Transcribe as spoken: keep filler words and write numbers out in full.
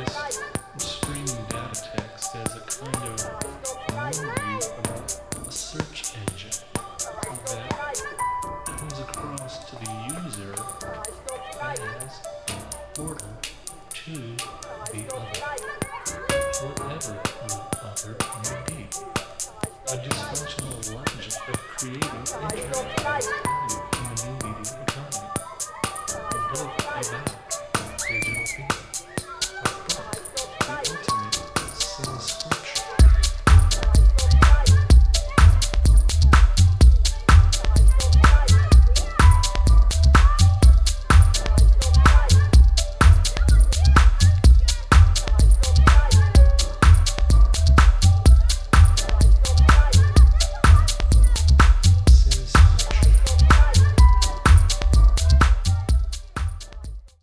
this streaming data text as a kind of overview of a search engine that comes across to the user as portal to the other, whatever the other may be. A dysfunctional logic of creating internet value in the new media economy. Both events